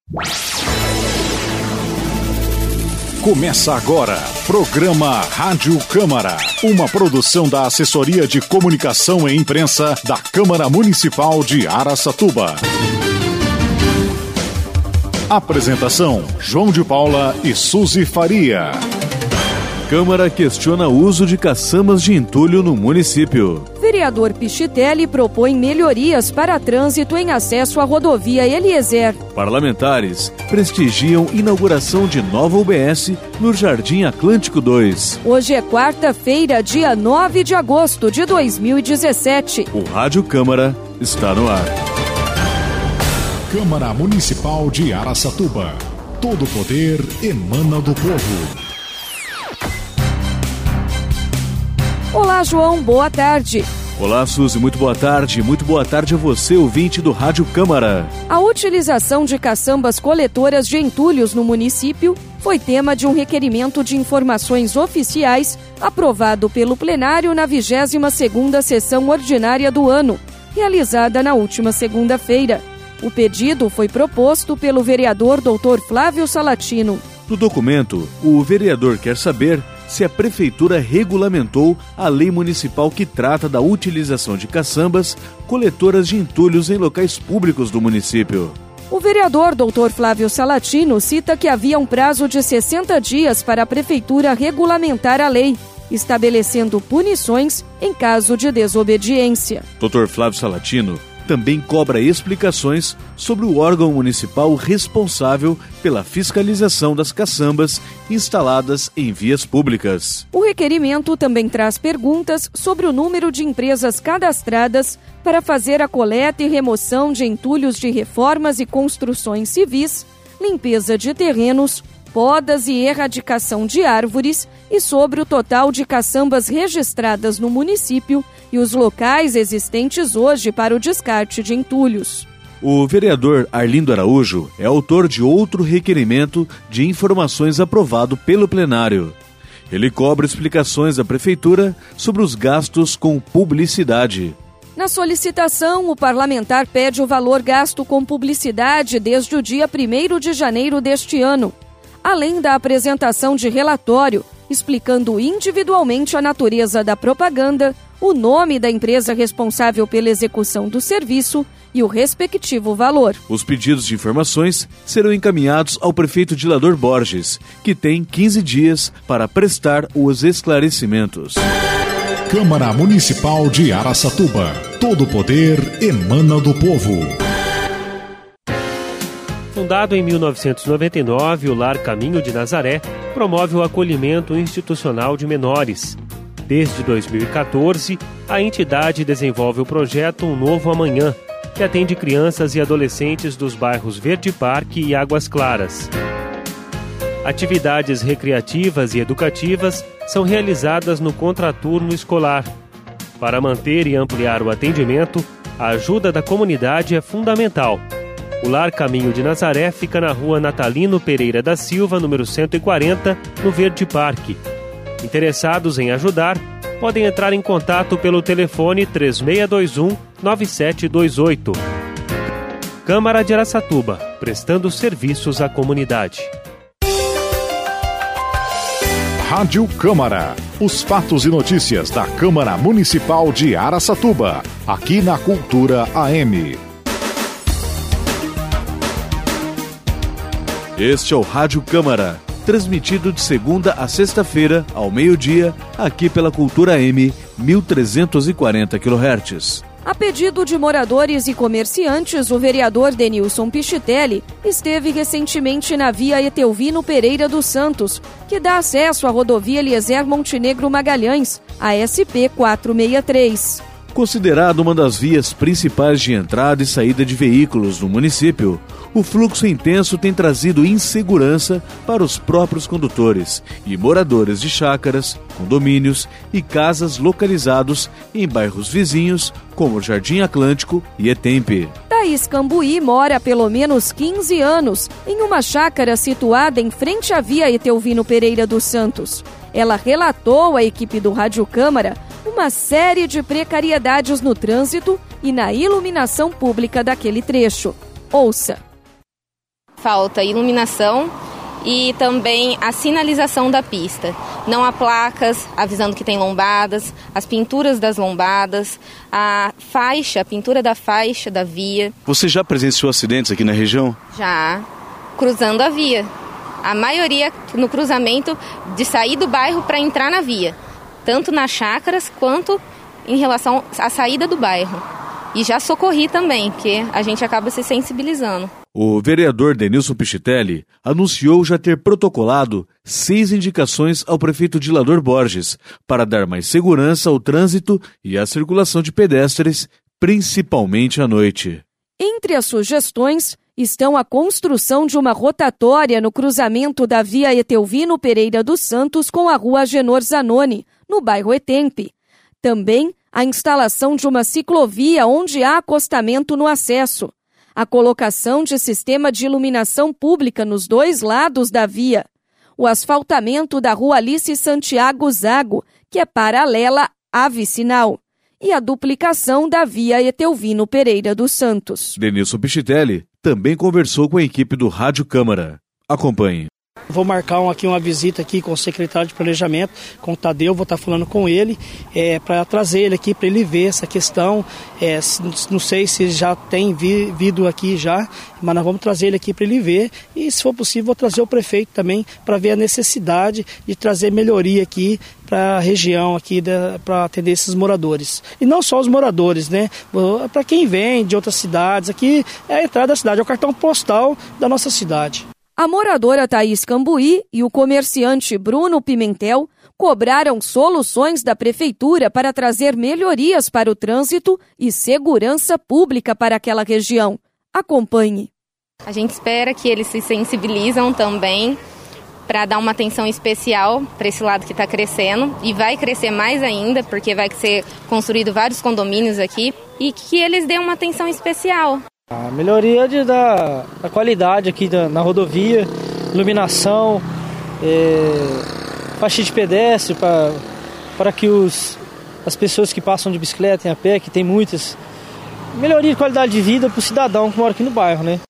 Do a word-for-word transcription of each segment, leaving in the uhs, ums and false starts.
Começa agora, programa Rádio Câmara, uma produção da Assessoria de Comunicação e Imprensa da Câmara Municipal de Araçatuba. Apresentação, João de Paula e Suzy Faria. Câmara questiona o uso de caçambas de entulho no município. Vereador Pichitelli propõe melhorias para trânsito em acesso à rodovia Eliezer. Parlamentares prestigiam inauguração de nova U B S no Jardim Atlântico dois. Hoje é quarta-feira, dia nove de agosto de dois mil e dezessete. O Rádio Câmara está no ar. Câmara Municipal de Araçatuba. Todo poder emana do povo. Olá, João, boa tarde. Olá, Suzy, muito boa tarde. Muito boa tarde a você, ouvinte do Rádio Câmara. A utilização de caçambas coletoras de entulhos no município foi tema de um requerimento de informações oficiais aprovado pelo plenário na vigésima segunda sessão ordinária do ano, realizada na última segunda-feira. O pedido foi proposto pelo vereador doutor Flávio Salatino. No documento, o vereador quer saber se a Prefeitura regulamentou a lei municipal que trata da utilização de caçambas coletoras de entulhos em locais públicos do município. O vereador doutor Flávio Salatino cita que havia um prazo de sessenta dias para a Prefeitura regulamentar a lei, estabelecendo punições em caso de desobediência. doutor Flávio Salatino também cobra explicações sobre o órgão municipal responsável pela fiscalização das caçambas instaladas em vias públicas. O requerimento também traz perguntas sobre o número de empresas cadastradas para fazer a coleta e remoção de entulhos de reformas e construções civis, limpeza de terrenos, podas e erradicação de árvores e sobre o total de caçambas registradas no município e os locais existentes hoje para o descarte de entulhos. O vereador Arlindo Araújo é autor de outro requerimento de informações aprovado pelo plenário. Ele cobra explicações à Prefeitura sobre os gastos com publicidade. Na solicitação, o parlamentar pede o valor gasto com publicidade desde o dia primeiro de janeiro deste ano, além da apresentação de relatório explicando individualmente a natureza da propaganda, o nome da empresa responsável pela execução do serviço e o respectivo valor. Os pedidos de informações serão encaminhados ao prefeito Dilador Borges, que tem quinze dias para prestar os esclarecimentos. Câmara Municipal de Araçatuba. Todo poder emana do povo. Fundado em mil novecentos e noventa e nove, o Lar Caminho de Nazaré promove o acolhimento institucional de menores. Desde dois mil e quatorze, a entidade desenvolve o projeto Um Novo Amanhã, que atende crianças e adolescentes dos bairros Verde Parque e Águas Claras. Atividades recreativas e educativas são realizadas no contraturno escolar. Para manter e ampliar o atendimento, a ajuda da comunidade é fundamental. O Lar Caminho de Nazaré fica na rua Natalino Pereira da Silva, número cento e quarenta, no Verde Parque. Interessados em ajudar, podem entrar em contato pelo telefone três seis dois um, nove sete dois oito. Câmara de Araçatuba, prestando serviços à comunidade. Rádio Câmara. Os fatos e notícias da Câmara Municipal de Araçatuba. Aqui na Cultura A M. Este é o Rádio Câmara, transmitido de segunda a sexta-feira, ao meio-dia, aqui pela Cultura A M, mil trezentos e quarenta quilohertz. A pedido de moradores e comerciantes, o vereador Denilson Pichitelli esteve recentemente na via Etelvino Pereira dos Santos, que dá acesso à rodovia Eliezer Montenegro Magalhães, a S P quatrocentos e sessenta e três. Considerado uma das vias principais de entrada e saída de veículos no município, o fluxo intenso tem trazido insegurança para os próprios condutores e moradores de chácaras, condomínios e casas localizados em bairros vizinhos como Jardim Atlântico e Etempe. Thaís Cambuí mora há pelo menos quinze anos em uma chácara situada em frente à via Etelvino Pereira dos Santos. Ela relatou à equipe do Rádio Câmara uma série de precariedades no trânsito e na iluminação pública daquele trecho. Ouça. Falta iluminação e também a sinalização da pista. Não há placas avisando que tem lombadas, as pinturas das lombadas, a faixa, a pintura da faixa da via. Você já presenciou acidentes aqui na região? Já, cruzando a via. A maioria no cruzamento de sair do bairro para entrar na via, tanto nas chácaras quanto em relação à saída do bairro. E já socorri também, porque a gente acaba se sensibilizando. O vereador Denilson Pichitelli anunciou já ter protocolado seis indicações ao prefeito Dilador Borges para dar mais segurança ao trânsito e à circulação de pedestres, principalmente à noite. Entre as sugestões estão a construção de uma rotatória no cruzamento da via Etelvino Pereira dos Santos com a rua Agenor Zanoni, no bairro Etempe. Também a instalação de uma ciclovia onde há acostamento no acesso, a colocação de sistema de iluminação pública nos dois lados da via, o asfaltamento da rua Alice Santiago Zago, que é paralela à vicinal, e a duplicação da via Etelvino Pereira dos Santos. Denilson Pichitelli também conversou com a equipe do Rádio Câmara. Acompanhe. Vou marcar um, aqui uma visita aqui com o secretário de Planejamento, com o Tadeu, vou estar falando com ele, é, para trazer ele aqui, para ele ver essa questão. É, não sei se já tem vi, vindo aqui já, mas nós vamos trazer ele aqui para ele ver. E se for possível, vou trazer o prefeito também para ver a necessidade de trazer melhoria aqui para a região aqui, para atender esses moradores. E não só os moradores, né? Para quem vem de outras cidades, aqui é a entrada da cidade, é o cartão postal da nossa cidade. A moradora Thaís Cambuí e o comerciante Bruno Pimentel cobraram soluções da prefeitura para trazer melhorias para o trânsito e segurança pública para aquela região. Acompanhe. A gente espera que eles se sensibilizam também para dar uma atenção especial para esse lado que está crescendo e vai crescer mais ainda, porque vai ser construído vários condomínios aqui, e que eles dêem uma atenção especial. A melhoria de, da, da qualidade aqui da, na rodovia, iluminação, é, faixa de pedestre para que os, as pessoas que passam de bicicleta e a pé, que tem muitas, melhoria de qualidade de vida para o cidadão que mora aqui no bairro, né?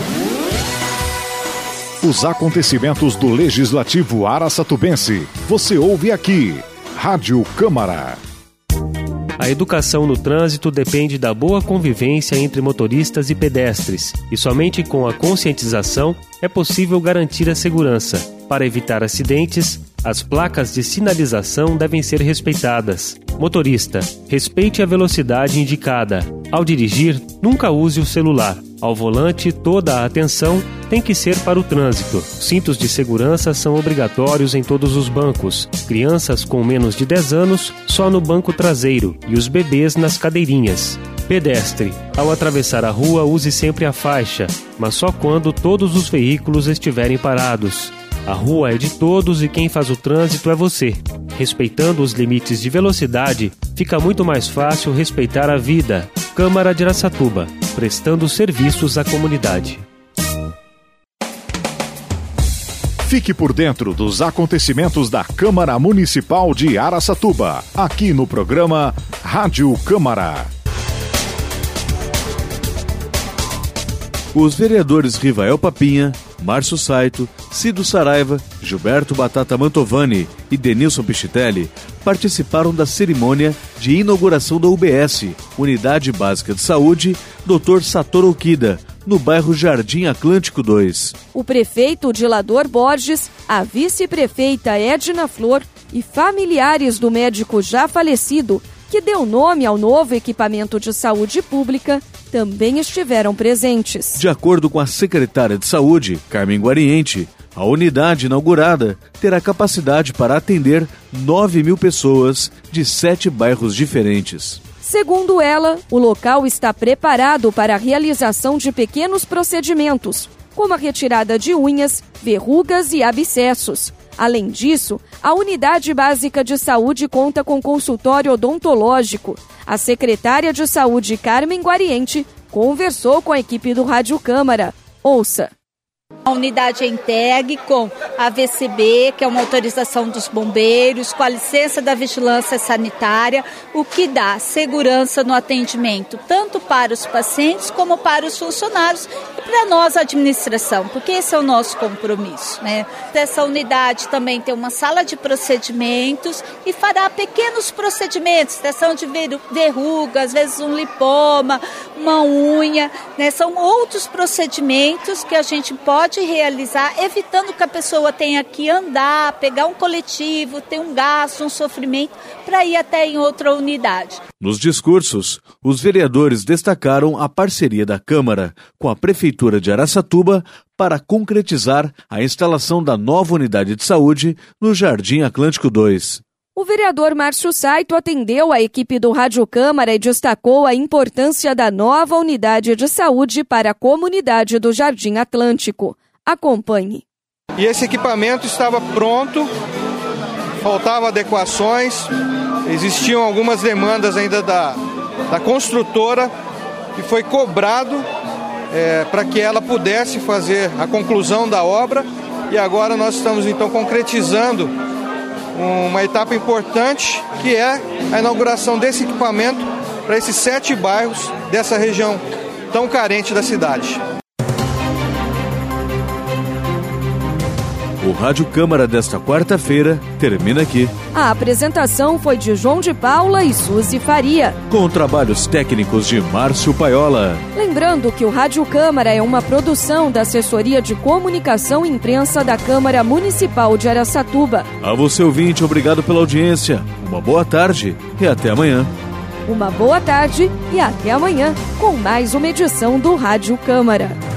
Os acontecimentos do Legislativo Araçatubense, você ouve aqui, Rádio Câmara. A educação no trânsito depende da boa convivência entre motoristas e pedestres, e somente com a conscientização é possível garantir a segurança. Para evitar acidentes, as placas de sinalização devem ser respeitadas. Motorista, respeite a velocidade indicada. Ao dirigir, nunca use o celular. Ao volante, toda a atenção tem que ser para o trânsito. Cintos de segurança são obrigatórios em todos os bancos. Crianças com menos de dez anos só no banco traseiro e os bebês nas cadeirinhas. Pedestre, ao atravessar a rua, use sempre a faixa, mas só quando todos os veículos estiverem parados. A rua é de todos e quem faz o trânsito é você. Respeitando os limites de velocidade, fica muito mais fácil respeitar a vida. Câmara de Araçatuba, prestando serviços à comunidade. Fique por dentro dos acontecimentos da Câmara Municipal de Araçatuba, aqui no programa Rádio Câmara. Os vereadores Rivael Papinha, Márcio Saito, Cido Saraiva, Gilberto Batata Mantovani e Denilson Pichitelli participaram da cerimônia de inauguração da U B S, Unidade Básica de Saúde, doutor Satoru Okida, no bairro Jardim Atlântico dois. O prefeito Dilador Borges, a vice-prefeita Edna Flor e familiares do médico já falecido, que deu nome ao novo equipamento de saúde pública, também estiveram presentes. De acordo com a secretária de Saúde, Carmen Guariente, a unidade inaugurada terá capacidade para atender nove mil pessoas de sete bairros diferentes. Segundo ela, o local está preparado para a realização de pequenos procedimentos, como a retirada de unhas, verrugas e abscessos. Além disso, a Unidade Básica de Saúde conta com consultório odontológico. A secretária de Saúde, Carmen Guariente, conversou com a equipe do Rádio Câmara. Ouça. A unidade é entregue com a V C B, que é uma autorização dos bombeiros, com a licença da vigilância sanitária, o que dá segurança no atendimento, tanto para os pacientes como para os funcionários e para para nós, a administração, porque esse é o nosso compromisso, né? Essa unidade também tem uma sala de procedimentos e fará pequenos procedimentos, extração de verruga, às vezes um lipoma, uma unha, né? São outros procedimentos que a gente pode realizar, evitando que a pessoa tenha que andar, pegar um coletivo, ter um gasto, um sofrimento, para ir até em outra unidade. Nos discursos, os vereadores destacaram a parceria da Câmara com a Prefeitura de Araçatuba para concretizar a instalação da nova unidade de saúde no Jardim Atlântico dois. O vereador Márcio Saito atendeu a equipe do Rádio Câmara e destacou a importância da nova unidade de saúde para a comunidade do Jardim Atlântico. Acompanhe. E esse equipamento estava pronto, faltavam adequações, existiam algumas demandas ainda da, da construtora e foi cobrado é, para que ela pudesse fazer a conclusão da obra, e agora nós estamos então concretizando uma etapa importante, que é a inauguração desse equipamento para esses sete bairros dessa região tão carente da cidade. O Rádio Câmara desta quarta-feira termina aqui. A apresentação foi de João de Paula e Suzy Faria, com trabalhos técnicos de Márcio Paiola. Lembrando que o Rádio Câmara é uma produção da Assessoria de Comunicação e Imprensa da Câmara Municipal de Araçatuba. A você, ouvinte, obrigado pela audiência. Uma boa tarde e até amanhã. Uma boa tarde e até amanhã com mais uma edição do Rádio Câmara.